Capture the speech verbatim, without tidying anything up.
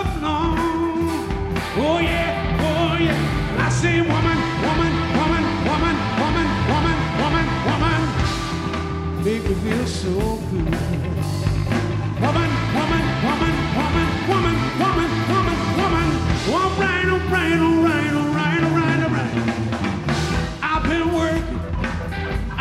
long. Oh yeah, oh yeah. And I say, woman, woman, woman, woman, woman, woman, woman, woman, make me feel so good.